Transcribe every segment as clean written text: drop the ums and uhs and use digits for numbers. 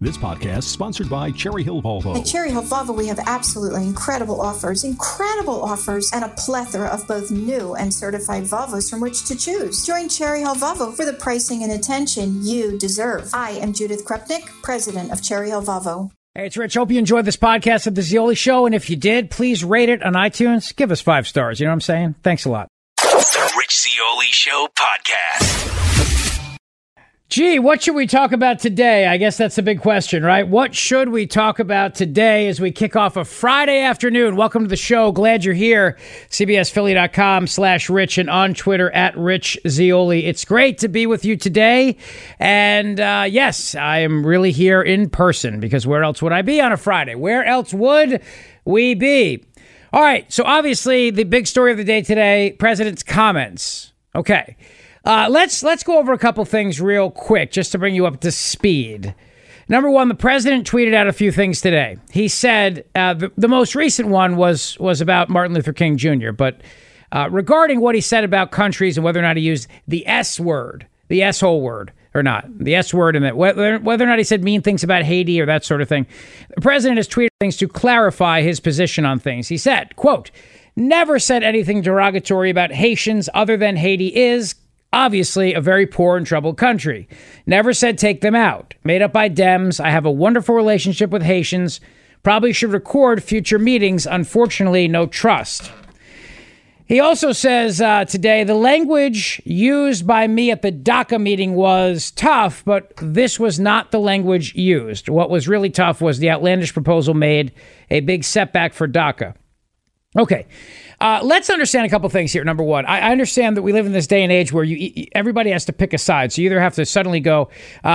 This podcast is sponsored by Cherry Hill Volvo. At Cherry Hill Volvo, we have absolutely incredible offers, and a plethora of both new and certified Volvos from which to choose. Join Cherry Hill Volvo for the pricing and attention you deserve. I am Judith Krupnik, president of Cherry Hill Volvo. Hey, it's Rich. Hope you enjoyed this podcast of The Zeoli Show, and if you did, please rate it on iTunes. Give us 5 stars. You know what I'm saying? Thanks a lot. The Rich Zeoli Show podcast. Gee, what should we talk about today? I guess that's the big question, right? What should we talk about today as we kick off a Friday afternoon? Welcome to the show. Glad you're here. CBSPhilly.com/Rich and on Twitter @Rich Zeoli. It's great to be with you today. And yes, I am really here in person because where else would I be on a Friday? Where else would we be? All right. So obviously the big story of the day today, President's comments. Okay. Let's go over a couple things real quick just to bring you up to speed. Number one, the president tweeted out a few things today. He said the most recent one was about Martin Luther King Jr., but regarding what he said about countries and whether or not he used the S word, the S-hole word or not, the S word, and that whether or not he said mean things about Haiti or that sort of thing, the president has tweeted things to clarify his position on things. He said, quote, "Never said anything derogatory about Haitians other than Haiti is obviously a very poor and troubled country. Never said take them out. Made up by Dems. I have a wonderful relationship with Haitians. Probably should record future meetings. Unfortunately, no trust." He also says today, the language used by me at the DACA meeting was tough, but this was not the language used. What was really tough was the outlandish proposal made a big setback for DACA. Okay. Let's understand a couple things here. Number one, I understand that we live in this day and age where everybody has to pick a side. So you either have to suddenly go,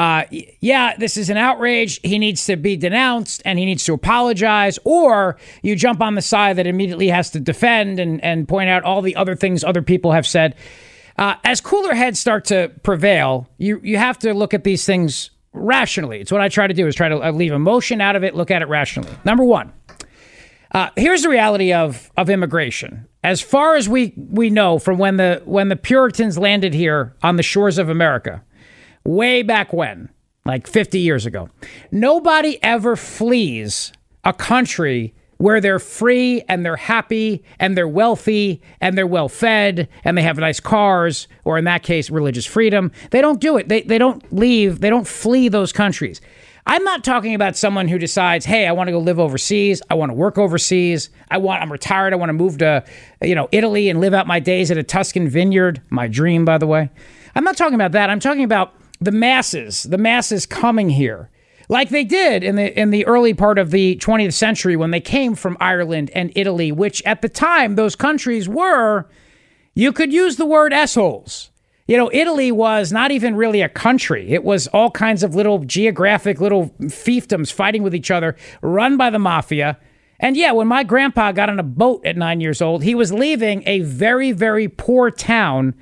yeah, this is an outrage. He needs to be denounced and he needs to apologize. Or you jump on the side that immediately has to defend and point out all the other things other people have said. As cooler heads start to prevail, you have to look at these things rationally. It's what I try to do, is try to leave emotion out of it, look at it rationally. Number one. Here's the reality of immigration. As far as we know from when the Puritans landed here on the shores of America, way back when, like 50 years ago, nobody ever flees a country where they're free and they're happy and they're wealthy and they're well fed and they have nice cars, or in that case, religious freedom. They don't do it. They don't leave. They don't flee those countries. I'm not talking about someone who decides, hey, I want to go live overseas. I want to work overseas. I'm retired. I want to move to, Italy and live out my days at a Tuscan vineyard. My dream, by the way. I'm not talking about that. I'm talking about the masses coming here, like they did in the early part of the 20th century when they came from Ireland and Italy, which at the time those countries were, you could use the word S-holes. Italy was not even really a country. It was all kinds of little geographic little fiefdoms fighting with each other, run by the mafia. And yeah, when my grandpa got on a boat at 9 years old, he was leaving a very, very poor town,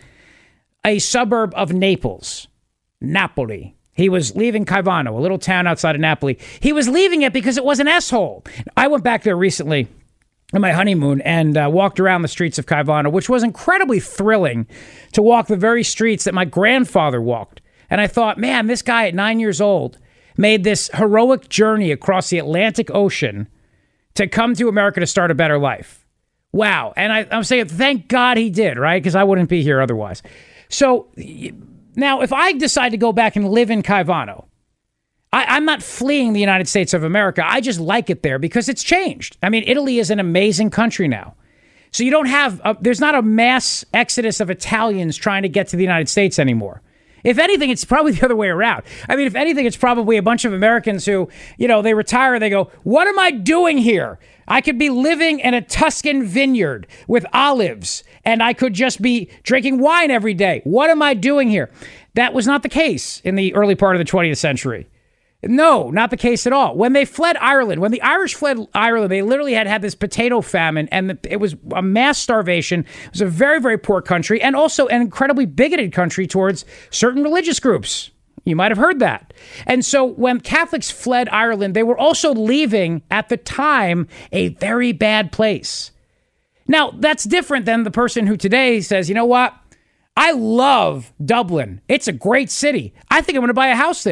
a suburb of Naples, Napoli. He was leaving Caivano, a little town outside of Napoli. He was leaving it because it was an S-hole. I went back there recently on my honeymoon and walked around the streets of Caivano, which was incredibly thrilling to walk the very streets that my grandfather walked. And I thought, man, this guy at 9 years old made this heroic journey across the Atlantic Ocean to come to America to start a better life. Wow. And I'm saying, thank God he did, right? Because I wouldn't be here otherwise. So now if I decide to go back and live in Caivano, I'm not fleeing the United States of America. I just like it there because it's changed. I mean, Italy is an amazing country now. So you don't have, there's not a mass exodus of Italians trying to get to the United States anymore. If anything, it's probably the other way around. I mean, if anything, it's probably a bunch of Americans who, they retire, they go, what am I doing here? I could be living in a Tuscan vineyard with olives and I could just be drinking wine every day. What am I doing here? That was not the case in the early part of the 20th century. No, not the case at all. When they fled Ireland, when the Irish fled Ireland, they literally had this potato famine, and it was a mass starvation. It was a very, very poor country, and also an incredibly bigoted country towards certain religious groups. You might have heard that. And so when Catholics fled Ireland, they were also leaving, at the time, a very bad place. Now, that's different than the person who today says, you know what? I love Dublin. It's a great city. I think I'm going to buy a house there.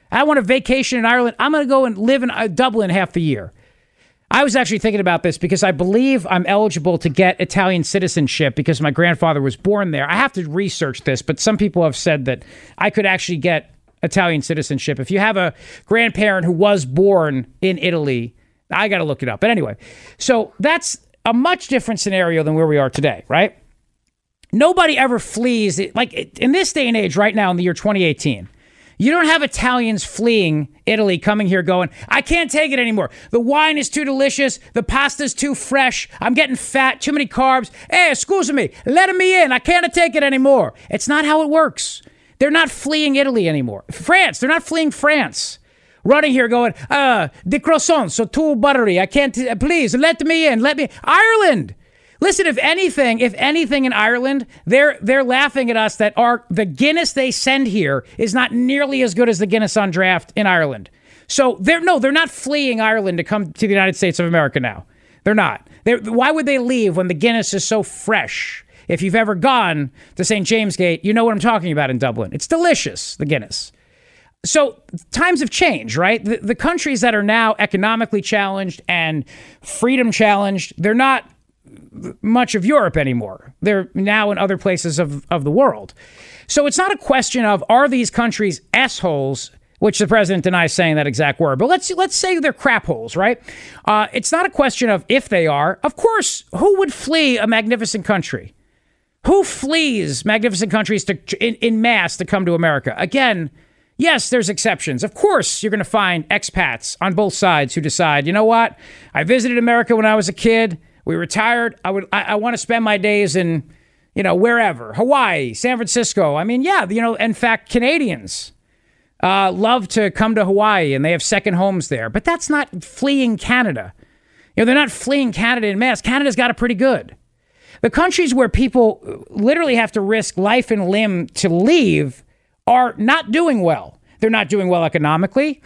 I want a vacation in Ireland. I'm going to go and live in Dublin half the year. I was actually thinking about this because I believe I'm eligible to get Italian citizenship because my grandfather was born there. I have to research this, but some people have said that I could actually get Italian citizenship. If you have a grandparent who was born in Italy, I got to look it up. But anyway, so that's a much different scenario than where we are today, right? Nobody ever flees. Like in this day and age right now in the year 2018, you don't have Italians fleeing Italy, coming here going, I can't take it anymore. The wine is too delicious. The pasta's too fresh. I'm getting fat, too many carbs. Hey, excuse me, let me in. I can't take it anymore. It's not how it works. They're not fleeing Italy anymore. France, they're not fleeing France. Running here going, the croissants so too buttery. I can't, please, let me in. Ireland. Listen, if anything in Ireland, they're laughing at us that the Guinness they send here is not nearly as good as the Guinness on draft in Ireland. So they're not fleeing Ireland to come to the United States of America now. They're not. Why would they leave when the Guinness is so fresh? If you've ever gone to St. James Gate, you know what I'm talking about in Dublin. It's delicious, the Guinness. So times have changed, right? The countries that are now economically challenged and freedom challenged, they're not much of Europe anymore. They're now in other places of the world. So it's not a question of, are these countries assholes, which the president denies saying that exact word, but let's say they're crap holes, right? It's not a question of if they are. Of course, who would flee a magnificent country? Who flees magnificent countries in mass to come to America? Again, yes, there's exceptions. Of course, you're going to find expats on both sides who decide, you know what? I visited America when I was a kid. We retired. I want to spend my days in, wherever, Hawaii, San Francisco. I mean, yeah, in fact, Canadians love to come to Hawaii and they have second homes there. But that's not fleeing Canada. They're not fleeing Canada en masse. Canada's got it pretty good. The countries where people literally have to risk life and limb to leave are not doing well. They're not doing well economically.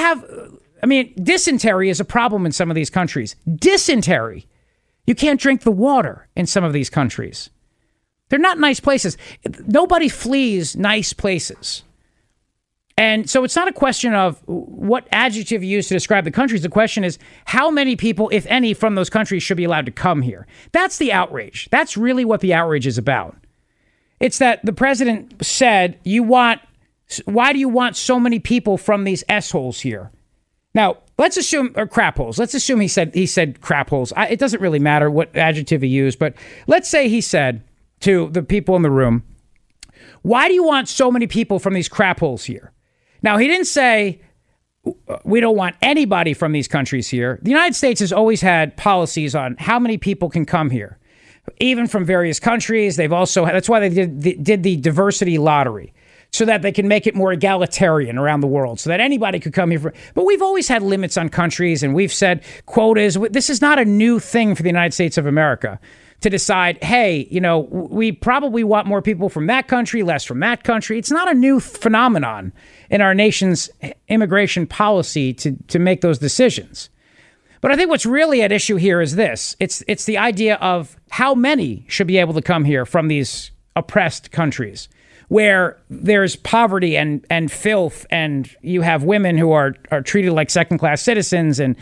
Dysentery is a problem in some of these countries. Dysentery. You can't drink the water in some of these countries. They're not nice places. Nobody flees nice places. And so it's not a question of what adjective you use to describe the countries. The question is how many people, if any, from those countries should be allowed to come here. That's the outrage. That's really what the outrage is about. It's that the president said, why do you want so many people from these S-holes here? Now, let's assume, or crap holes. Let's assume he said crap holes. It doesn't really matter what adjective he used, but let's say he said to the people in the room, why do you want so many people from these crap holes here? Now, he didn't say, we don't want anybody from these countries here. The United States has always had policies on how many people can come here, even from various countries. That's why they did the diversity lottery, so that they can make it more egalitarian around the world, so that anybody could come here. But we've always had limits on countries, and we've said quotas. This is not a new thing for the United States of America to decide, hey, we probably want more people from that country, less from that country. It's not a new phenomenon in our nation's immigration policy to make those decisions. But I think what's really at issue here is this. It's the idea of how many should be able to come here from these oppressed countries, where there's poverty and filth, and you have women who are treated like second-class citizens. And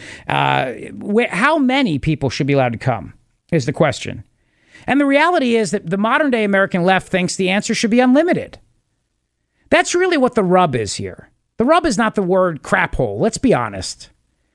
how many people should be allowed to come is the question. And the reality is that the modern-day American left thinks the answer should be unlimited. That's really what the rub is here. The rub is not the word crap hole. Let's be honest.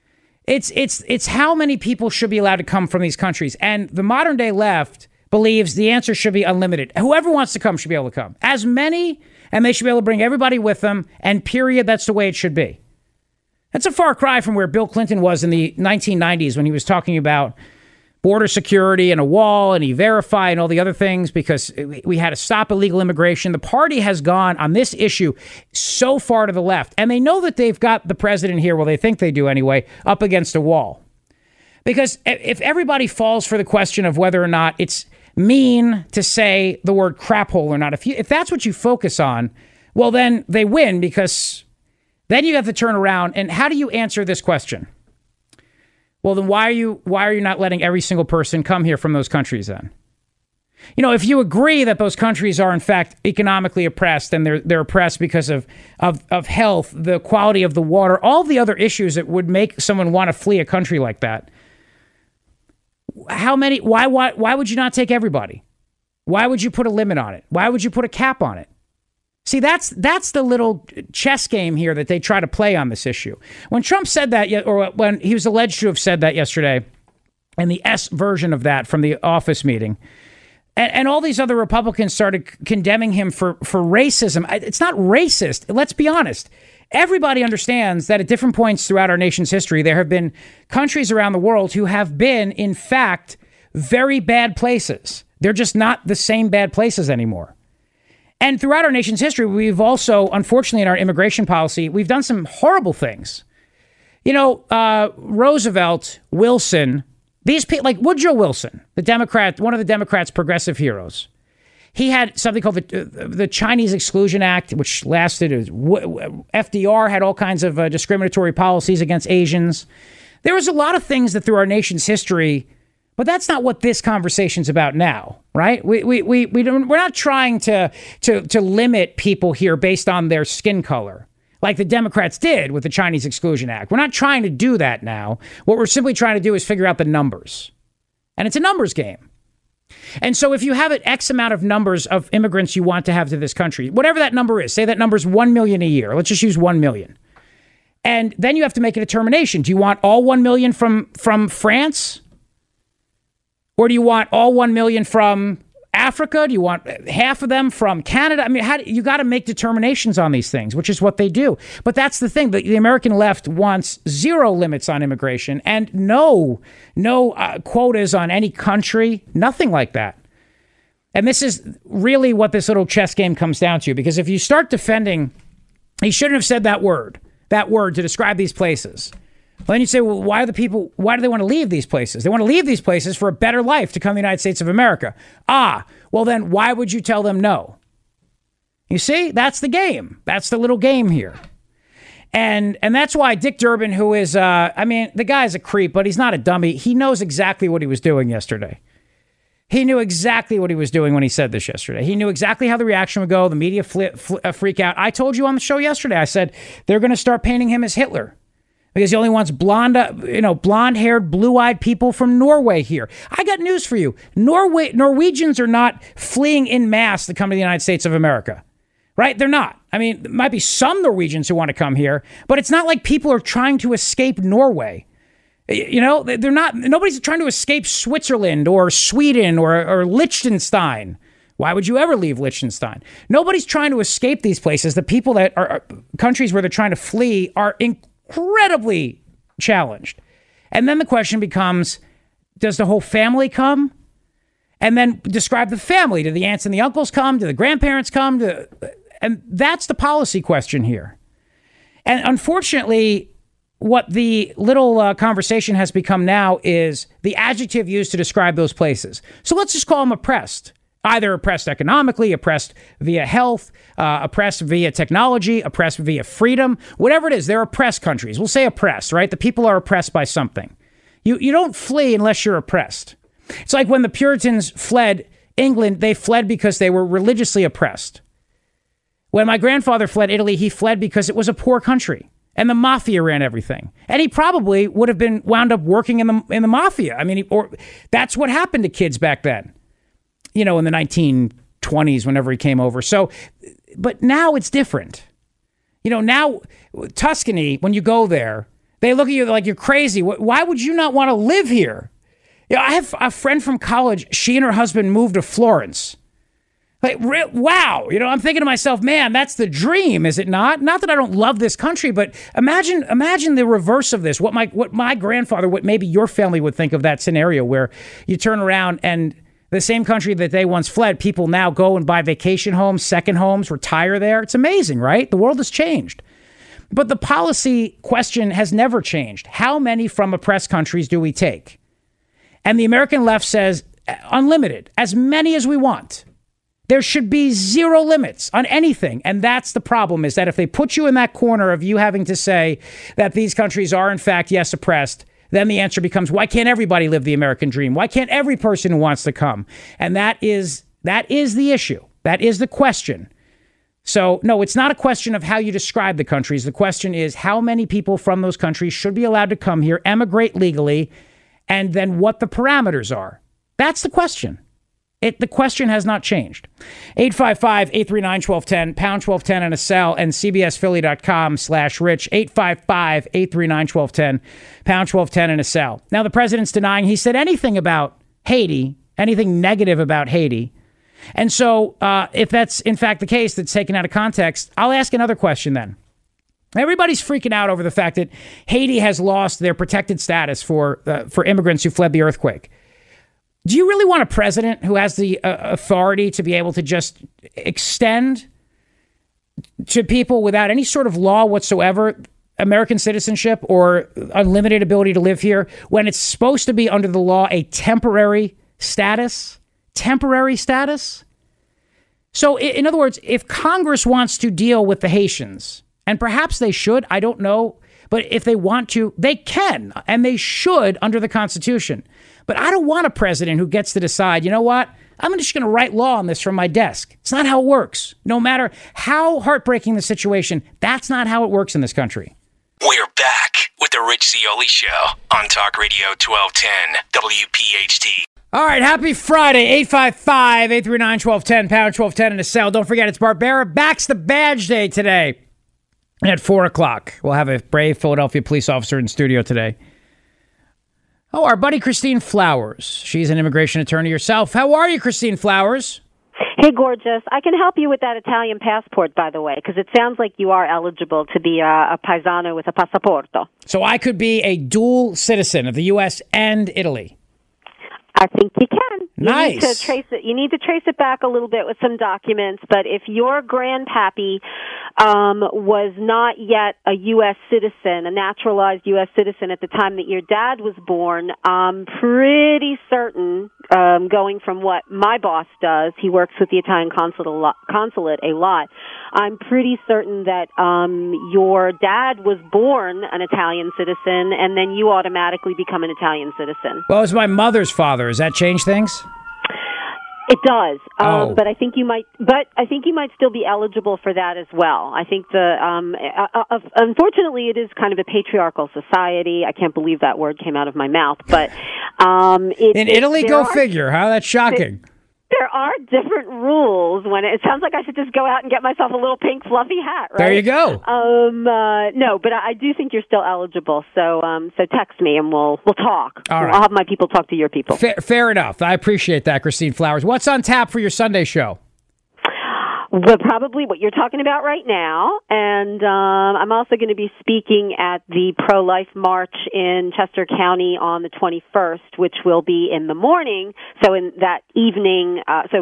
It's how many people should be allowed to come from these countries. And the modern-day left believes the answer should be unlimited. Whoever wants to come should be able to come. As many, and they should be able to bring everybody with them, and period, that's the way it should be. That's a far cry from where Bill Clinton was in the 1990s when he was talking about border security and a wall and E-Verify and all the other things, because we had to stop illegal immigration. The party has gone on this issue so far to the left, and they know that they've got the president here, well, they think they do anyway, up against a wall. Because if everybody falls for the question of whether or not it's mean to say the word crap hole or not, if that's what you focus on, well, then they win, because then you have to turn around. And how do you answer this question? Well, then why are you not letting every single person come here from those countries then? If you agree that those countries are in fact economically oppressed and they're oppressed because of health, the quality of the water, all the other issues that would make someone want to flee a country like that, why would you not take everybody? Why would you put a limit on it? Why would you put a cap on it? See, that's the little chess game here that they try to play on this issue. When Trump said that, or when he was alleged to have said that yesterday, and the S version of that from the office meeting, and all these other Republicans started condemning him for racism. It's not racist. Let's be honest. Everybody understands that at different points throughout our nation's history, there have been countries around the world who have been, in fact, very bad places. They're just not the same bad places anymore. And throughout our nation's history, we've also, unfortunately, in our immigration policy, we've done some horrible things. Roosevelt, Wilson, these people, like Woodrow Wilson, the Democrat, one of the Democrats' progressive heroes, he had something called the Chinese Exclusion Act, which lasted. FDR had all kinds of discriminatory policies against Asians. There was a lot of things that through our nation's history, but that's not what this conversation's about now, right? We're not trying to limit people here based on their skin color, like the Democrats did with the Chinese Exclusion Act. We're not trying to do that now. What we're simply trying to do is figure out the numbers. And it's a numbers game. And so if you have an X amount of numbers of immigrants you want to have to this country, whatever that number is, say that number is 1 million a year. Let's just use 1 million. And then you have to make a determination. Do you want all 1 million from France? Or do you want all 1 million from Africa? Do you want half of them from Canada? I mean, you got to make determinations on these things, which is what they do. But that's the thing. The American left wants zero limits on immigration and no quotas on any country, nothing like that. And this is really what this little chess game comes down to, because if you start defending, he shouldn't have said that word to describe these places. Well, then you say, well, why do they want to leave these places? They want to leave these places for a better life to come to the United States of America. Well, then why would you tell them no? You see, that's the game. That's the little game here. And that's why Dick Durbin, who is, the guy's a creep, but he's not a dummy. He knows exactly what he was doing yesterday. He knew exactly what he was doing when he said this yesterday. He knew exactly how the reaction would go. The media freak out. I told you on the show yesterday, I said, they're going to start painting him as Hitler, because he only wants blonde-haired, blue-eyed people from Norway here. I got news for you. Norwegians are not fleeing en masse to come to the United States of America, right? They're not. I mean, there might be some Norwegians who want to come here, but it's not like people are trying to escape Norway. They're not. Nobody's trying to escape Switzerland or Sweden or Liechtenstein. Why would you ever leave Liechtenstein? Nobody's trying to escape these places. The people that are countries where they're trying to flee are incredibly challenged. And then the question becomes, does the whole family come? And then describe the family. Do the aunts and the uncles come? Do the grandparents come? And that's the policy question here. And unfortunately, what the little conversation has become now is the adjective used to describe those places. So let's just call them oppressed. Either oppressed economically, oppressed via health, oppressed via technology, oppressed via freedom, whatever it is, they're oppressed countries. We'll say oppressed, right? The people are oppressed by something. You don't flee unless you're oppressed. It's like when the Puritans fled England, they fled because they were religiously oppressed. When my grandfather fled Italy, he fled because it was a poor country and the mafia ran everything. And he probably would have been wound up working in the mafia. I mean, that's what happened to kids back then. In the 1920s, whenever he came over. So, but now it's different. Now Tuscany, when you go there, they look at you like you're crazy. Why would you not want to live here? I have a friend from college. She and her husband moved to Florence. Like, wow. I'm thinking to myself, man, that's the dream, is it not? Not that I don't love this country, but imagine the reverse of this. What my grandfather, what maybe your family would think of that scenario where you turn around and the same country that they once fled, people now go and buy vacation homes, second homes, retire there. It's amazing, right? The world has changed. But the policy question has never changed. How many from oppressed countries do we take? And the American left says unlimited, as many as we want. There should be zero limits on anything. And that's the problem, is that if they put you in that corner of you having to say that these countries are, in fact, yes, oppressed, then the answer becomes, why can't everybody live the American dream? Why can't every person who wants to come? And that is the issue. That is the question. So, no, it's not a question of how you describe the countries. The question is how many people from those countries should be allowed to come here, emigrate legally, and then what the parameters are. That's the question. The question has not changed. 855-839-1210, pound 1210 and a cell, and cbsphilly.com/rich, 855-839-1210, pound 1210 and a cell. Now, the president's denying he said anything about Haiti, anything negative about Haiti. And so if that's, in fact, the case that's taken out of context, I'll ask another question then. Everybody's freaking out over the fact that Haiti has lost their protected status for immigrants who fled the earthquake. Do you really want a president who has the authority to be able to just extend to people without any sort of law whatsoever American citizenship or unlimited ability to live here when it's supposed to be under the law a temporary status? Temporary status? So, in other words, if Congress wants to deal with the Haitians, and perhaps they should, I don't know, but if they want to, they can, and they should under the Constitution. But I don't want a president who gets to decide, you know what, I'm just going to write law on this from my desk. It's not how it works. No matter how heartbreaking the situation, that's not how it works in this country. We're back with the Rich Zeoli Show on Talk Radio 1210 WPHT. All right, happy Friday, 855-839-1210, pound 1210 in a cell. Don't forget, it's Barbara Baxter Badge Day today at 4 o'clock. We'll have a brave Philadelphia police officer in studio today. Oh, our buddy Christine Flowers. She's an immigration attorney herself. How are you, Christine Flowers? Hey, gorgeous. I can help you with that Italian passport, by the way, because it sounds like you are eligible to be a paisano with a passaporto. So I could be a dual citizen of the U.S. and Italy. I think you can. Nice. You need to trace it back a little bit with some documents, but if your grandpappy was not yet a U.S. citizen, a naturalized U.S. citizen at the time that your dad was born, I'm pretty certain, going from what my boss does, he works with the Italian consulate a lot, I'm pretty certain that your dad was born an Italian citizen, and then you automatically become an Italian citizen. Well, it was my mother's father. Does that change things? It does, Oh. but I think you might. But I think you might still be eligible for that as well. I think unfortunately, it is kind of a patriarchal society. I can't believe that word came out of my mouth, but in Italy, go figure. How that's shocking. There are different rules when it sounds like I should just go out and get myself a little pink fluffy hat, right? There you go. No, but I do think you're still eligible. So text me and we'll talk. All right. I'll have my people talk to your people. Fair enough. I appreciate that, Christine Flowers. What's on tap for your Sunday show? Well, probably what you're talking about right now, and I'm also going to be speaking at the Pro-Life March in Chester County on the 21st, which will be in the morning. So in that evening,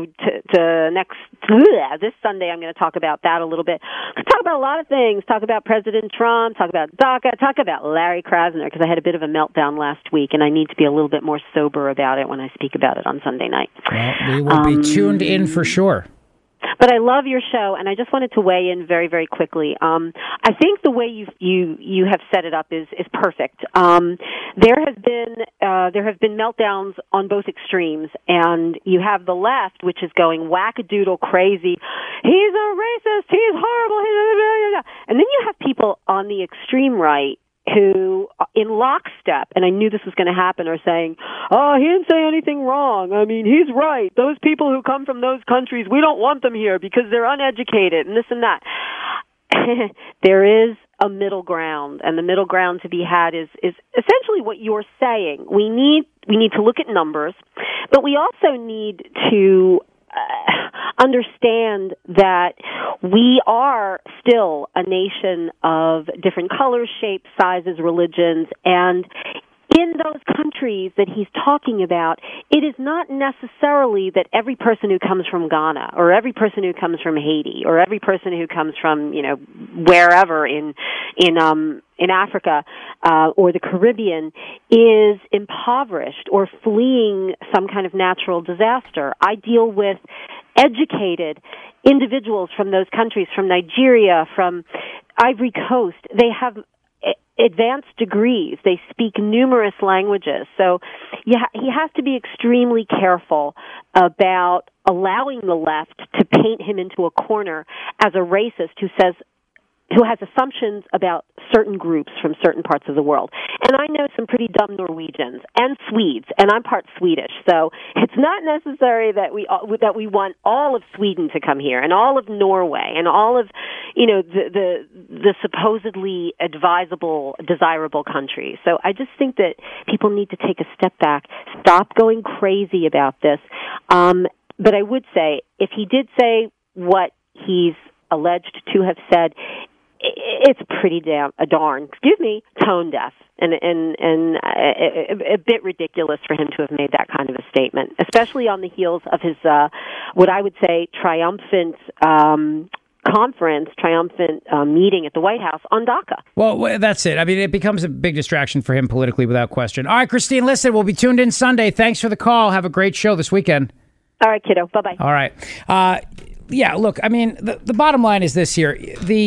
this Sunday, I'm going to talk about that a little bit. Talk about a lot of things. Talk about President Trump. Talk about DACA. Talk about Larry Krasner, because I had a bit of a meltdown last week, and I need to be a little bit more sober about it when I speak about it on Sunday night. Well, we will be tuned in for sure. But I love your show, and I just wanted to weigh in very, very quickly. I think the way you have set it up is perfect. There have been meltdowns on both extremes, and you have the left, which is going wackadoodle crazy. He's a racist. He's horrible. And then you have people on the extreme right who, in lockstep, and I knew this was going to happen, are saying, oh, he didn't say anything wrong. I mean, he's right. Those people who come from those countries, we don't want them here because they're uneducated and this and that. There is a middle ground, and the middle ground to be had is essentially what you're saying. We need to look at numbers, but we also need to understand that we are still a nation of different colors, shapes, sizes, religions, and in those countries that he's talking about, it is not necessarily that every person who comes from Ghana or every person who comes from Haiti or every person who comes from, wherever in Africa or the Caribbean is impoverished or fleeing some kind of natural disaster. I deal with educated individuals from those countries, from Nigeria, from Ivory Coast. They have advanced degrees. They speak numerous languages. So he has to be extremely careful about allowing the left to paint him into a corner as a racist who has assumptions about certain groups from certain parts of the world. And I know some pretty dumb Norwegians and Swedes, and I'm part Swedish, so it's not necessary that we want all of Sweden to come here and all of Norway and all of, the supposedly desirable countries. So I just think that people need to take a step back, stop going crazy about this. But I would say, if he did say what he's alleged to have said, it's pretty darn, tone deaf and a bit ridiculous for him to have made that kind of a statement, especially on the heels of his, what I would say, triumphant meeting at the White House on DACA. Well, that's it. I mean, it becomes a big distraction for him politically without question. All right, Christine, listen, we'll be tuned in Sunday. Thanks for the call. Have a great show this weekend. All right, kiddo. Bye-bye. All right. Yeah, look, I mean, the bottom line is this here.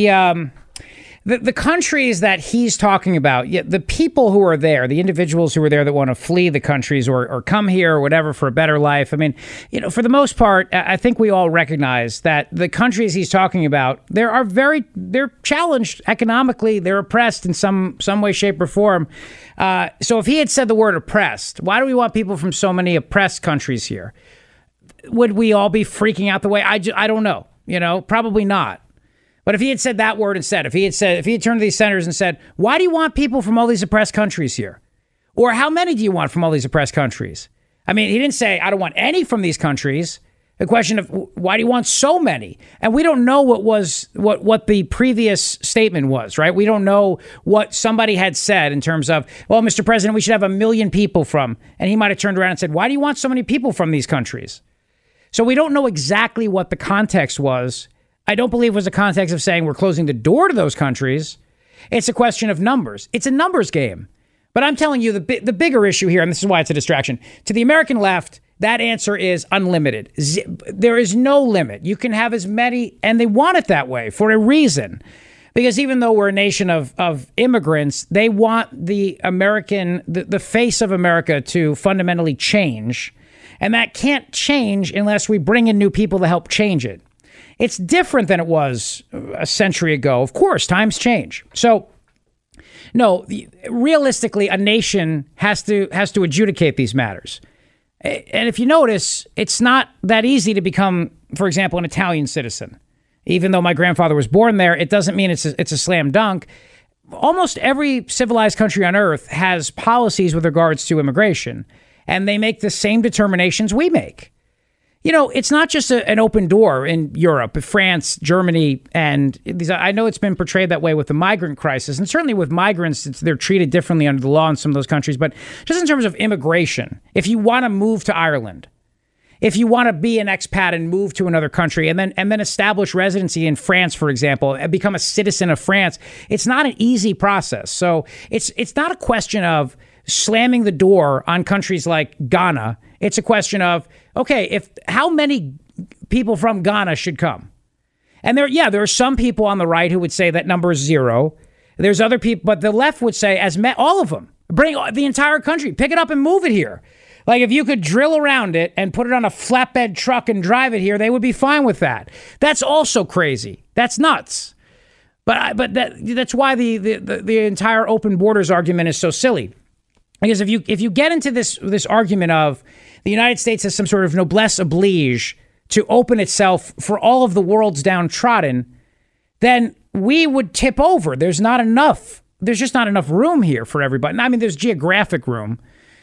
The countries that he's talking about, the people who are there, the individuals who are there that want to flee the countries or come here or whatever for a better life. I mean, for the most part, I think we all recognize that the countries he's talking about, they're challenged economically. They're oppressed in some way, shape, or form. So if he had said the word oppressed, why do we want people from so many oppressed countries here? Would we all be freaking out the way? I don't know. Probably not. But if he had said that word instead, if he had turned to these senators and said, why do you want people from all these oppressed countries here? Or how many do you want from all these oppressed countries? I mean, he didn't say, I don't want any from these countries. The question of why do you want so many? And we don't know what the previous statement was, right? We don't know what somebody had said in terms of, well, Mr. President, we should have 1 million people from. And he might have turned around and said, why do you want so many people from these countries? So we don't know exactly what the context was. I don't believe it was a context of saying we're closing the door to those countries. It's a question of numbers. It's a numbers game. But I'm telling you, the bigger issue here, and this is why it's a distraction, to the American left, that answer is unlimited. There is no limit. You can have as many, and they want it that way for a reason. Because even though we're a nation of immigrants, they want the face of America to fundamentally change. And that can't change unless we bring in new people to help change it. It's different than it was a century ago. Of course, times change. So, no, realistically, a nation has to adjudicate these matters. And if you notice, it's not that easy to become, for example, an Italian citizen. Even though my grandfather was born there, it doesn't mean it's a slam dunk. Almost every civilized country on earth has policies with regards to immigration, and they make the same determinations we make. It's not just an open door in Europe, France, Germany, and I know it's been portrayed that way with the migrant crisis. And certainly with migrants, they're treated differently under the law in some of those countries. But just in terms of immigration, if you want to move to Ireland, if you want to be an expat and move to another country and then establish residency in France, for example, and become a citizen of France, it's not an easy process. So it's not a question of slamming the door on countries like Ghana. It's a question of, okay, how many people from Ghana should come? And there are some people on the right who would say that number is 0. There's other people, but the left would say all of them. Bring the entire country, pick it up and move it here. Like if you could drill around it and put it on a flatbed truck and drive it here, they would be fine with that. That's also crazy. That's nuts. But that's why the entire open borders argument is so silly. Because if you get into this argument of the United States has some sort of noblesse oblige to open itself for all of the world's downtrodden, then we would tip over. There's just not enough room here for everybody. I mean, there's geographic room.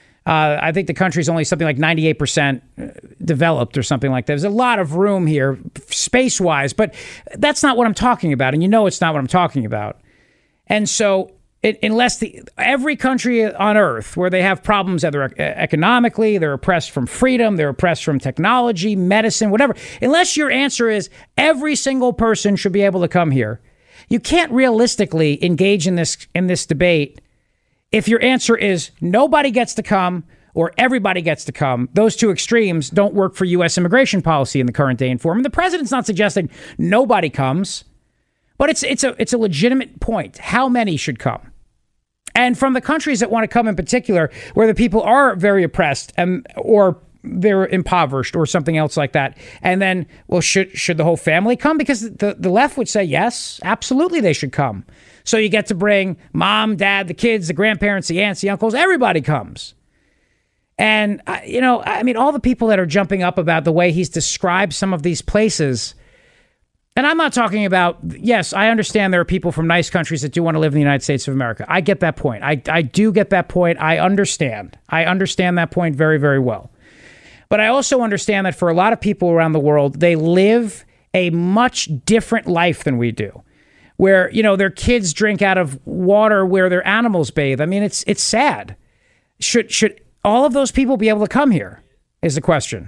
I think the country's only something like 98% developed or something like that. There's a lot of room here space-wise, but that's not what I'm talking about. And it's not what I'm talking about. And so unless every country on earth where they have problems either economically, they're oppressed from freedom, they're oppressed from technology, medicine, whatever, unless your answer is every single person should be able to come here, you can't realistically engage in this debate. If your answer is nobody gets to come or everybody gets to come, those two extremes don't work for U.S. immigration policy in the current day and form. And the president's not suggesting nobody comes, but it's a legitimate point. How many should come? And from the countries that want to come in particular, where the people are very oppressed or they're impoverished or something else like that. And then, well, should the whole family come? Because the left would say, yes, absolutely they should come. So you get to bring mom, dad, the kids, the grandparents, the aunts, the uncles, everybody comes. And, all the people that are jumping up about the way he's described some of these places. And I'm not talking about, yes, I understand there are people from nice countries that do want to live in the United States of America. I get that point. I do get that point. I understand that point very, very well. But I also understand that for a lot of people around the world, they live a much different life than we do, where, their kids drink out of water where their animals bathe. I mean, it's sad. Should all of those people be able to come here is the question.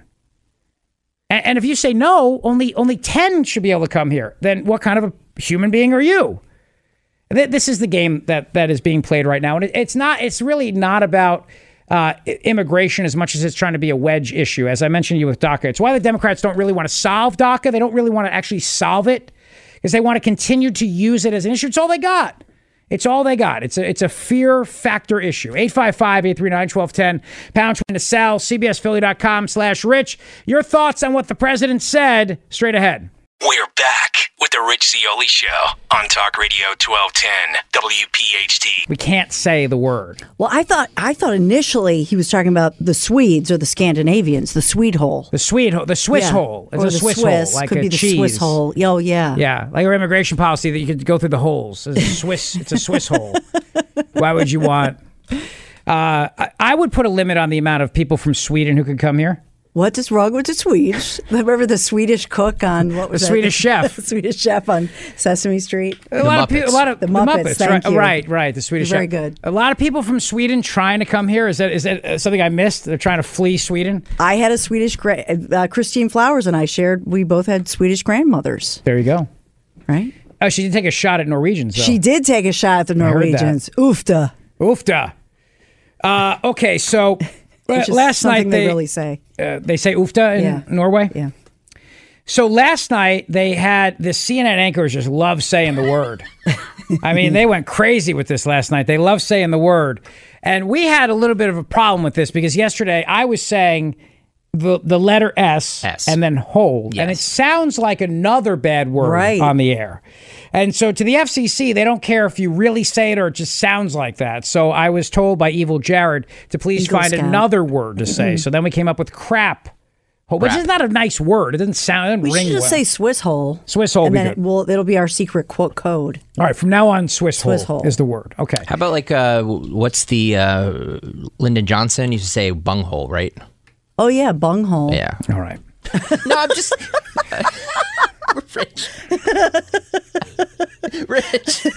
And if you say no, only 10 should be able to come here, then what kind of a human being are you? This is the game that is being played right now. And it's really not about immigration as much as it's trying to be a wedge issue. As I mentioned to you with DACA, it's why the Democrats don't really want to solve DACA. They don't really want to actually solve it because they want to continue to use it as an issue. It's all they got. It's a fear factor issue. 855-839-1210, pound trying to sell, cbsphilly.com/rich. Your thoughts on what the president said straight ahead. We're back with the Rich Zeoli Show on Talk Radio 1210 WPHT. We can't say the word. Well, I thought initially he was talking about the Swedes or the Scandinavians, the Swede hole. The Swiss hole. It's or a the Swiss hole, like could a be the cheese. Swiss hole. Oh, yeah. Yeah, like our immigration policy that you could go through the holes. It's a Swiss hole. Why would you want? I would put a limit on the amount of people from Sweden who could come here. What is wrong with the Swedes? Remember the Swedish cook on what was the that? Swedish chef? The Swedish chef on Sesame Street. A lot of the Muppets. right, Thank you. Right. The Swedish Very chef. good. A lot of people from Sweden trying to come here. Is that something I missed? They're trying to flee Sweden. I had a Swedish. Christine Flowers and I shared. We both had Swedish grandmothers. There you go. Right. Oh, she did take a shot at Norwegians, though. She did take a shot at the Norwegians. Oofta. Okay, so last night they really say. They say oofta in Norway? Yeah. So last night they had the CNN anchors just love saying the word. I mean, they went crazy with this last night. They love saying the word. And we had a little bit of a problem with this because yesterday I was saying the letter S. And then hold. Yes. And it sounds like another bad word on the air. And so to the FCC, they don't care if you really say it or it just sounds like that. So I was told by Evil Jared to please find another word to say. So then we came up with crap, which is not a nice word. It doesn't sound, it doesn't ring well. We should just say Swiss hole. Swiss hole, and then it'll be our secret quote code. All right, from now on, Swiss hole is the word. Okay. How about what's the Lyndon Johnson used to say bunghole, right? Oh yeah, bunghole. Yeah. All right. No, I'm just Rich. Rich.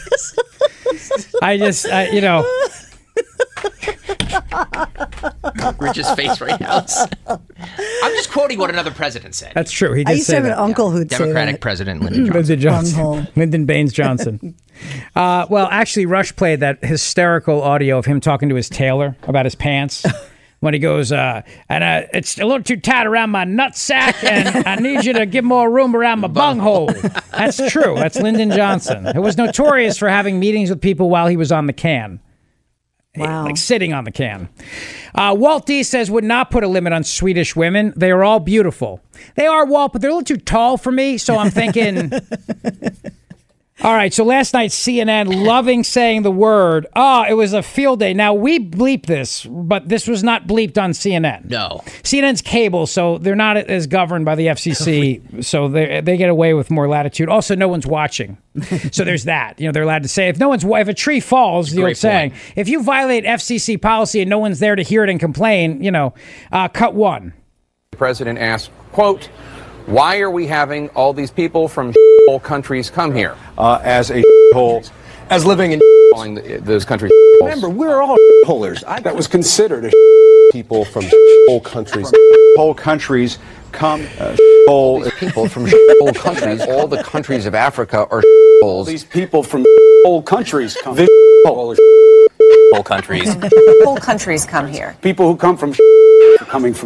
Rich's face right now. I'm just quoting what another president said. That's true. He did I used to have an uncle who'd Democratic say that. President Lyndon Johnson. Lyndon Baines Johnson. Well, actually, Rush played that hysterical audio of him talking to his tailor about his pants. When he goes, it's a little too tight around my nutsack, and I need you to give more room around my bunghole. That's true. That's Lyndon Johnson, who was notorious for having meetings with people while he was on the can. Wow. Like sitting on the can. Walt D says, would not put a limit on Swedish women. They are all beautiful. They are, Walt, but they're a little too tall for me, so I'm thinking... All right, so last night, CNN loving saying the word. It was a field day. Now, we bleeped this, but this was not bleeped on CNN. No. CNN's cable, so they're not as governed by the FCC, so they get away with more latitude. Also, no one's watching. So there's that. They're allowed to say, if a tree falls, the old saying, if you violate FCC policy and no one's there to hear it and complain, cut one. The president asked, quote, why are we having all these people from whole countries come here? As a hole, as living in calling those countries. Remember, we're all holers. That was considered a people from whole countries. Whole countries come. Whole people from whole countries. All the countries of Africa are holes. These people from whole countries come. Whole countries. Whole countries come here. People who come from coming from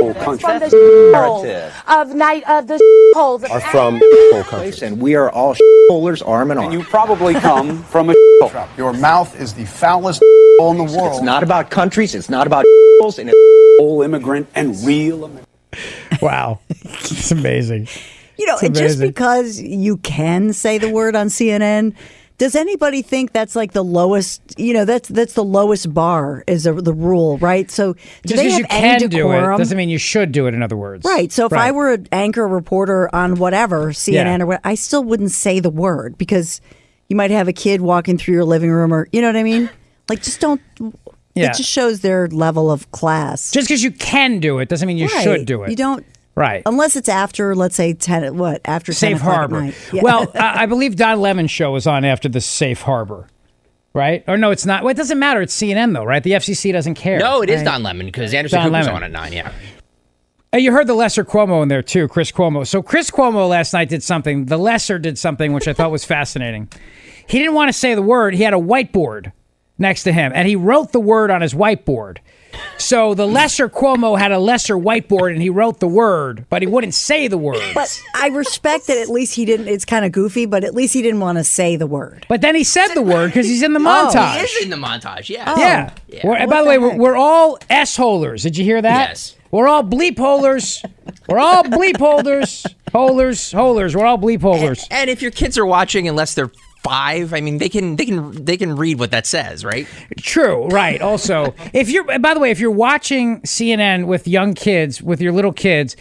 countries. From the hole of night of the holes Are from countries. And we are all holers arm in arm. And you probably come from a hole. Your mouth is the foulest hole in the world. It's not about countries. It's not about holes. And whole immigrant and real American. Wow. It's amazing. You know, just because you can say the word on CNN, does anybody think that's like the lowest, that's the lowest bar is the rule, right? So do just they because have you any can do decorum? it doesn't mean you should do it, in other words. Right. So if I were an anchor reporter on whatever, CNN or whatever, I still wouldn't say the word because you might have a kid walking through your living room or, you know what I mean? Like, just don't. Yeah. It just shows their level of class. Just because you can do it doesn't mean you should do it. You don't. Right. Unless it's after, let's say, after Safe 10 o'clock Harbor. at night. Yeah. Well, I believe Don Lemon's show was on after the Safe Harbor, right? Or no, it's not. Well, it doesn't matter. It's CNN, though, right? The FCC doesn't care. No, it is right? Don Lemon because Anderson Don Cooper's Lemon. on at 9, yeah. You heard the lesser Cuomo in there, too, Chris Cuomo. So Chris Cuomo last night did something. The lesser did something, which I thought was fascinating. He didn't want to say the word. He had a whiteboard next to him, and he wrote the word on his whiteboard. So the lesser Cuomo had a lesser whiteboard, and he wrote the word, but he wouldn't say the word. But I respect that at least he didn't. It's kind of goofy, but at least he didn't want to say the word. But then he said the word because he's in the montage. He is in the montage, yeah. Yeah. And by the way, we're all S-holers. Did you hear that? Yes. We're all bleep holders. We're all bleep holders. Holders. We're all bleep holders. And if your kids are watching, unless they're 5, I mean, they can read what that says, right? True, right. Also, by the way, if you're watching CNN with young kids, with your little kids,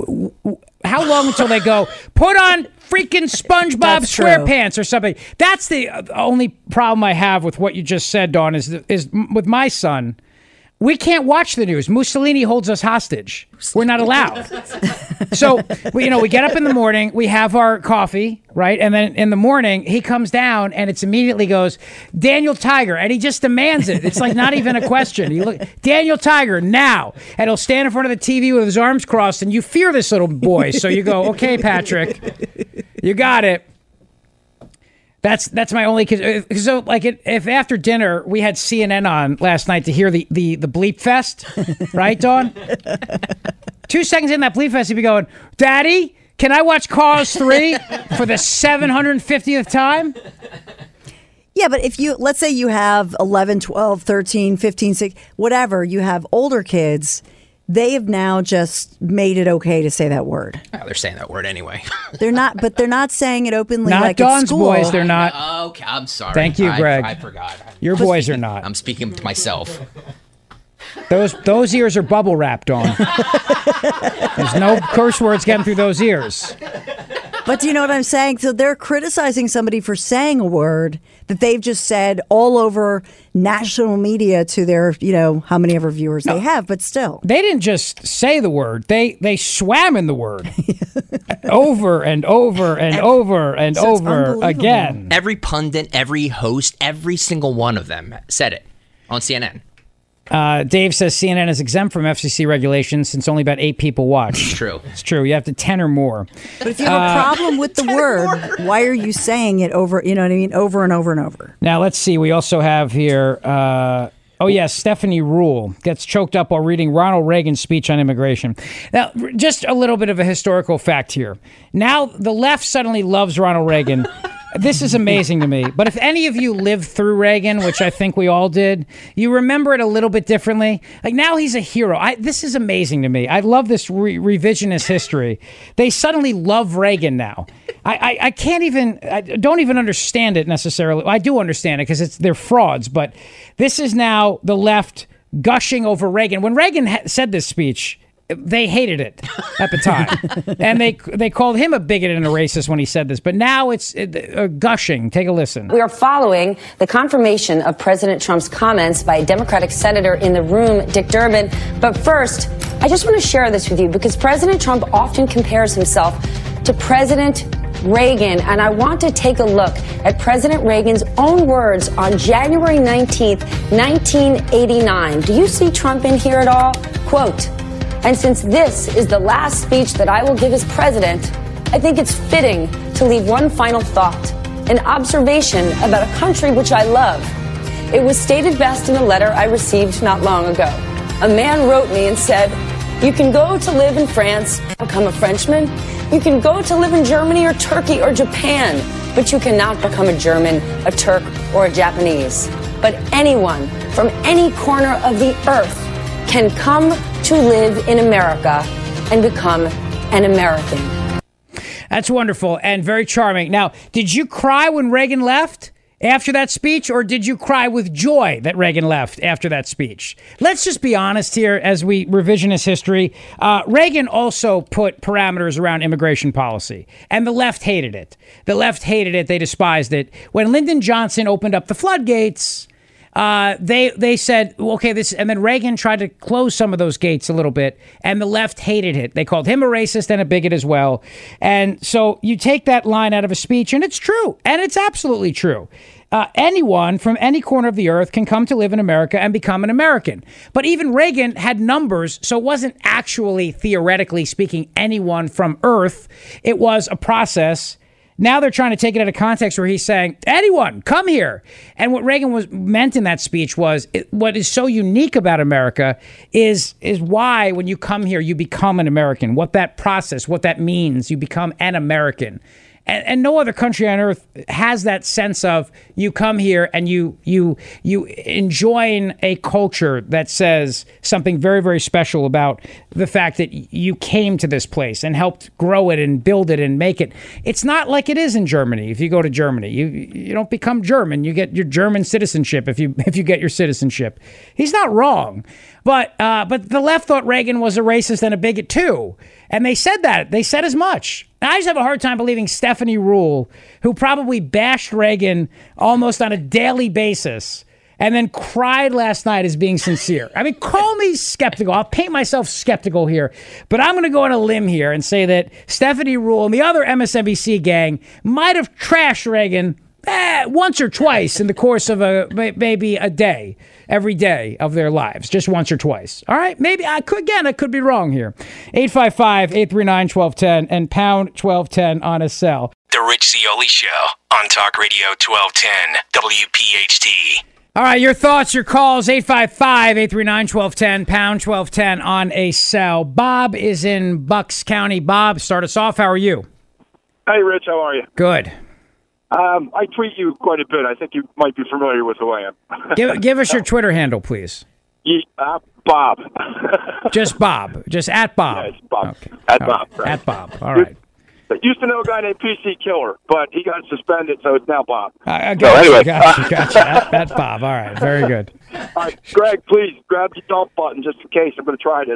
how long until they go, put on freaking SpongeBob SquarePants or something? That's the only problem I have with what you just said, Dawn, is with my son. We can't watch the news. Mussolini holds us hostage. We're not allowed. So, we get up in the morning, we have our coffee, right? And then in the morning, he comes down and it's immediately goes, Daniel Tiger. And he just demands it. It's like not even a question. Daniel Tiger, now. And he'll stand in front of the TV with his arms crossed and you fear this little boy. So you go, okay, Patrick, you got it. That's my only. So like if after dinner we had CNN on last night to hear the bleep fest, right, Dawn? 2 seconds in that bleep fest, he'd be going, Daddy, can I watch Cars 3 for the 750th time? Yeah, but if let's say you have 11, 12, 13, 15, 16, whatever, you have older kids. They have now just made it okay to say that word. Oh, they're saying that word anyway. They're not saying it openly not like Dawn's at school. boys, they're not. Okay, I'm sorry. Thank you, Greg. I forgot. Your boys are not. I'm speaking to myself. Those ears are bubble wrapped, Dawn. There's no curse words getting through those ears. But do you know what I'm saying? So they're criticizing somebody for saying a word that they've just said all over national media to their, how many ever viewers they have, but still. They didn't just say the word. They swam in the word over and over and over and over again. Every pundit, every host, every single one of them said it on CNN. Dave says CNN is exempt from FCC regulations since only about 8 people watch. It's true. It's true. You have to 10 or more. But if you have a problem with the word, why are you saying it over, over and over and over? Now, let's see. We also have here, Stephanie Rule gets choked up while reading Ronald Reagan's speech on immigration. Now, just a little bit of a historical fact here. Now, the left suddenly loves Ronald Reagan. This is amazing to me. But if any of you lived through Reagan, which I think we all did, you remember it a little bit differently. Like now he's a hero. This is amazing to me. I love this revisionist history. They suddenly love Reagan now. I don't even understand it necessarily. I do understand it because they're frauds. But this is now the left gushing over Reagan. When Reagan said this speech, they hated it at the time. And they called him a bigot and a racist when he said this. But now it's gushing. Take a listen. We are following the confirmation of President Trump's comments by a Democratic senator in the room, Dick Durbin. But first, I just want to share this with you because President Trump often compares himself to President Reagan. And I want to take a look at President Reagan's own words on January 19th, 1989. Do you see Trump in here at all? Quote, "And since this is the last speech that I will give as president, I think it's fitting to leave one final thought, an observation about a country which I love. It was stated best in a letter I received not long ago. A man wrote me and said, You can go to live in France, become a Frenchman. You can go to live in Germany or Turkey or Japan, but you cannot become a German, a Turk, or a Japanese. But anyone from any corner of the earth can come to live in America and become an American. That's wonderful and very charming. Now, did you cry when Reagan left after that speech, or did you cry with joy that Reagan left after that speech? Let's just be honest here as we revisionist history. Reagan also put parameters around immigration policy, and the left hated it. The left hated it. They despised it. When Lyndon Johnson opened up the floodgates, they said, okay, this, and then Reagan tried to close some of those gates a little bit, and the left hated it. They called him a racist and a bigot as well. And so you take that line out of a speech, and it's true, and it's absolutely true. Anyone from any corner of the earth can come to live in America and become an American. But even Reagan had numbers, so it wasn't actually, theoretically speaking, anyone from Earth. It was a process. Now they're trying to take it out of context where he's saying, anyone, come here. And what Reagan meant in that speech was, what is so unique about America is why when you come here, you become an American. What that process, what that means, you become an American. And no other country on earth has that sense of you come here and you enjoin a culture that says something very, very special about the fact that you came to this place and helped grow it and build it and make it. It's not like it is in Germany. If you go to Germany, you don't become German. You get your German citizenship if you get your citizenship. He's not wrong. But the left thought Reagan was a racist and a bigot too. And they said that. They said as much. I just have a hard time believing Stephanie Ruhle, who probably bashed Reagan almost on a daily basis and then cried last night, as being sincere. I mean, call me skeptical. I'll paint myself skeptical here. But I'm going to go on a limb here and say that Stephanie Ruhle and the other MSNBC gang might have trashed Reagan once or twice in the course of maybe a day, every day of their lives, just once or twice. All right, maybe I could be wrong here. 855-839-1210 and pound 1210 on a cell. The Rich Zeoli Show on Talk Radio 1210 WPHT. All right, your thoughts, your calls, 855-839-1210, pound 1210 on a cell. Bob is in Bucks County. Bob, start us off. How are you? Hey, Rich, how are you? Good. I tweet you quite a bit. I think you might be familiar with who I am. Give us your Twitter handle, please. Bob. Just Bob. Just at Bob. Yeah, it's Bob. Okay. At Bob. Right. At Bob. All right. I used to know a guy named PC Killer, but he got suspended, so it's now Bob. Gotcha. At Bob. All right. Very good. All right, Greg, please grab your dump button just in case. I'm going to try this.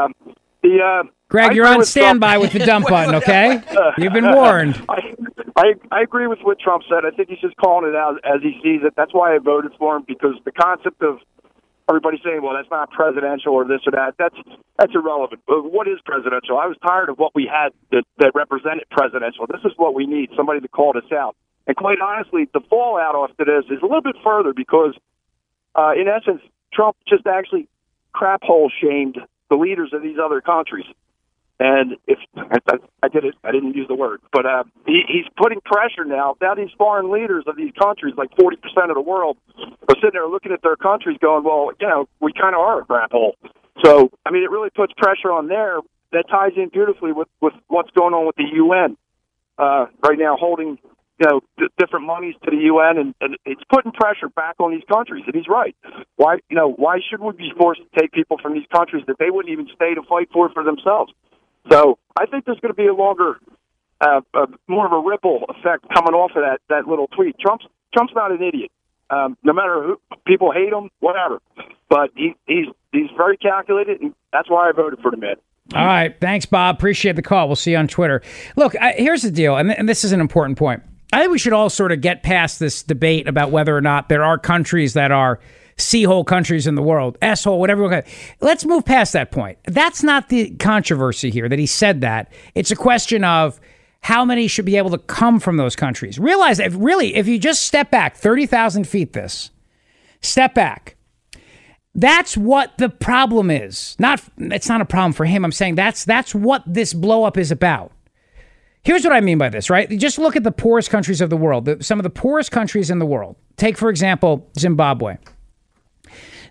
Greg, you're on standby with the dump button, okay? You've been warned. I agree with what Trump said. I think he's just calling it out as he sees it. That's why I voted for him, because the concept of everybody saying, well, that's not presidential or this or that, that's irrelevant. But what is presidential? I was tired of what we had that represented presidential. This is what we need, somebody to call us out. And quite honestly, the fallout after this is a little bit further because, in essence, Trump just actually crap hole shamed the leaders of these other countries. And if I did it, I didn't use the word, but he's putting pressure now. Now these foreign leaders of these countries, like 40% of the world, are sitting there looking at their countries going, well, we kind of are a crap hole. So, I mean, it really puts pressure on there. That ties in beautifully with what's going on with the UN right now, holding different monies to the UN, and it's putting pressure back on these countries. And he's right. Why should we be forced to take people from these countries that they wouldn't even stay to fight for themselves? So I think there's going to be a longer, more of a ripple effect coming off of that little tweet. Trump's not an idiot. No matter who people hate him, whatever. But he's very calculated, and that's why I voted for the man. All right, thanks, Bob. Appreciate the call. We'll see you on Twitter. Look, here's the deal, and this is an important point. I think we should all sort of get past this debate about whether or not there are countries that are C-hole countries in the world, S-hole, whatever. Let's move past that point. That's not the controversy here, that he said that. It's a question of how many should be able to come from those countries. Realize that if you just step back 30,000 feet step back, that's what the problem is. It's not a problem for him. I'm saying that's what this blow up is about. Here's what I mean by this, right? You just look at the poorest countries of the world, some of the poorest countries in the world. Take, for example, Zimbabwe.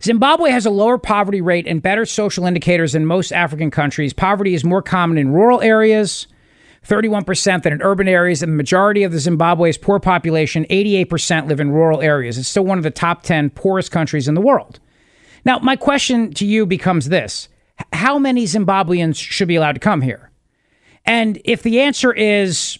Zimbabwe has a lower poverty rate and better social indicators than most African countries. Poverty is more common in rural areas, 31%, than in urban areas, and the majority of the Zimbabwe's poor population, 88%, live in rural areas. It's still one of the top 10 poorest countries in the world. Now, my question to you becomes this. How many Zimbabweans should be allowed to come here? And if the answer is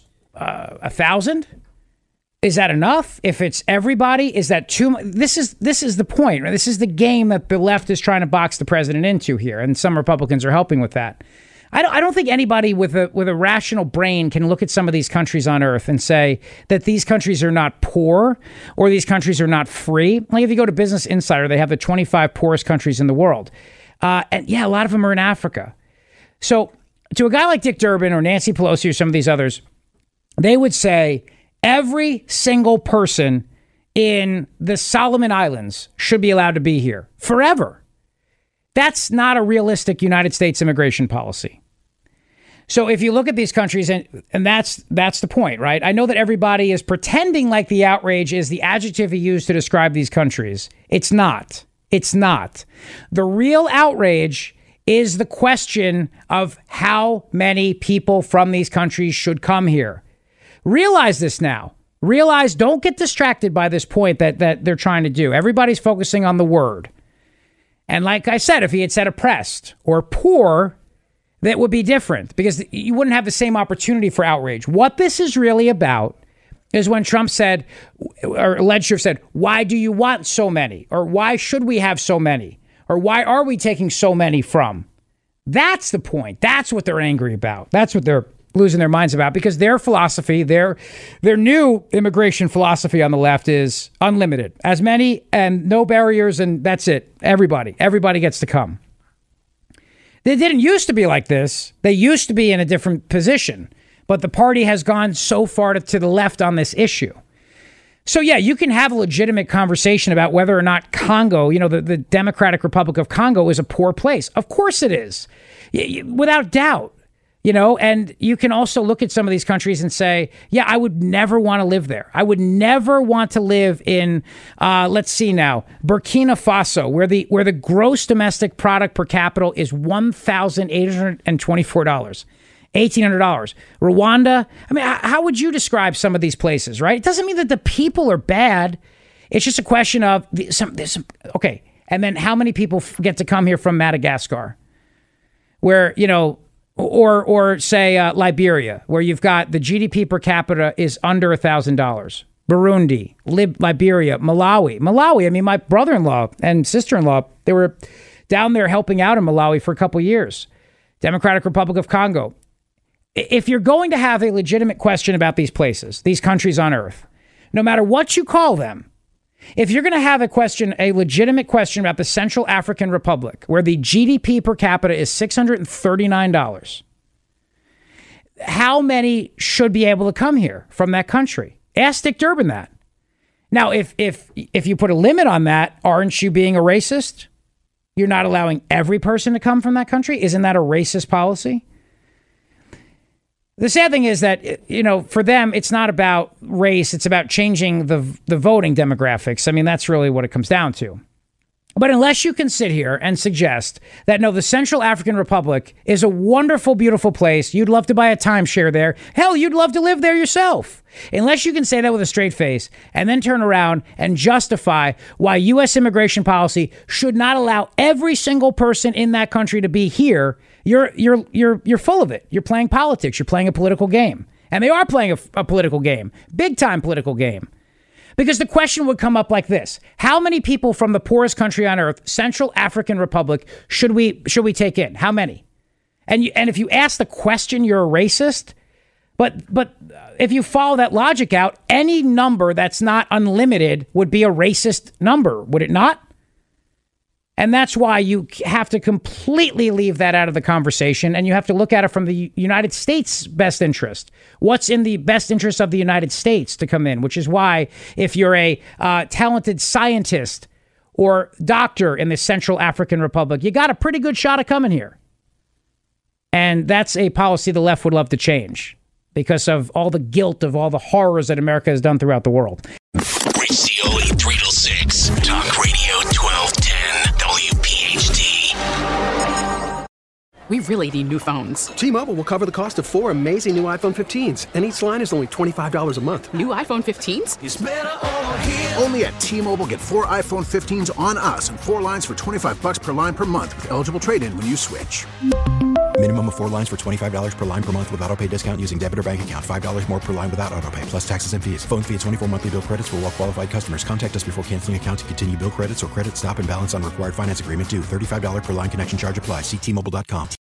1,000, is that enough? If it's everybody, is that too much? This is the point. Right? This is the game that the left is trying to box the president into here, and some Republicans are helping with that. I don't think anybody with a rational brain can look at some of these countries on earth and say that these countries are not poor or these countries are not free. Like if you go to Business Insider, they have the 25 poorest countries in the world. And yeah, a lot of them are in Africa. So to a guy like Dick Durbin or Nancy Pelosi or some of these others, they would say every single person in the Solomon Islands should be allowed to be here forever. That's not a realistic United States immigration policy. So if you look at these countries, and that's the point, right? I know that everybody is pretending like the outrage is the adjective he used to describe these countries. It's not. It's not. The real outrage is the question of how many people from these countries should come here. Realize this now. Realize, don't get distracted by this point that they're trying to do. Everybody's focusing on the word. And like I said, if he had said oppressed or poor, that would be different because you wouldn't have the same opportunity for outrage. What this is really about is when Trump said, or alleged to have said, why do you want so many? Or why should we have so many? Or why are we taking so many from? That's the point. That's what they're angry about. That's what they're losing their minds about because their philosophy, their new immigration philosophy on the left is unlimited. As many and no barriers and that's it. Everybody gets to come. They didn't used to be like this. They used to be in a different position. But the party has gone so far to the left on this issue. So, yeah, you can have a legitimate conversation about whether or not Congo, the Democratic Republic of Congo is a poor place. Of course it is, without doubt. And you can also look at some of these countries and say, yeah, I would never want to live there. I would never want to live in, let's see now, Burkina Faso, where the gross domestic product per capita is $1,824, $1,800. Rwanda. I mean, how would you describe some of these places, right? It doesn't mean that the people are bad. It's just a question of okay. And then how many people get to come here from Madagascar, where, or say Liberia, where you've got the GDP per capita is under $1,000. Burundi, Liberia, Malawi. I mean, my brother-in-law and sister-in-law, they were down there helping out in Malawi for a couple years. Democratic Republic of Congo. If you're going to have a legitimate question about these places, these countries on earth, no matter what you call them, if you're going to have a legitimate question about the Central African Republic, where the GDP per capita is $639, how many should be able to come here from that country? Ask Dick Durbin that. Now, if you put a limit on that, aren't you being a racist? You're not allowing every person to come from that country? Isn't that a racist policy? The sad thing is that, for them, it's not about race. It's about changing the voting demographics. I mean, that's really what it comes down to. But unless you can sit here and suggest that, no, the Central African Republic is a wonderful, beautiful place. You'd love to buy a timeshare there. Hell, you'd love to live there yourself. Unless you can say that with a straight face and then turn around and justify why U.S. immigration policy should not allow every single person in that country to be here, you're full of it. You're playing politics. You're playing a political game. And they are playing a political game, big time political game. Because the question would come up like this. How many people from the poorest country on earth, Central African Republic, should we take in? How many? And if you ask the question, you're a racist. But if you follow that logic out, any number that's not unlimited would be a racist number, would it not? And that's why you have to completely leave that out of the conversation, and you have to look at it from the United States' best interest. What's in the best interest of the United States to come in, which is why if you're a talented scientist or doctor in the Central African Republic, you got a pretty good shot of coming here. And that's a policy the left would love to change because of all the guilt of all the horrors that America has done throughout the world. Rich Zeoli, 3 till 6, Talk Radio 1210, we really need new phones. T-Mobile will cover the cost of 4 amazing new iPhone 15s, and each line is only $25 a month. New iPhone 15s? It's better over here. Only at T-Mobile, get 4 iPhone 15s on us and 4 lines for $25 per line per month with eligible trade-in when you switch. Minimum of 4 lines for $25 per line per month with autopay discount using debit or bank account. $5 more per line without autopay, plus taxes and fees. Phone fee at 24 monthly bill credits for well-qualified customers. Contact us before canceling account to continue bill credits or credit stop and balance on required finance agreement due. $35 per line connection charge applies. See T-Mobile.com.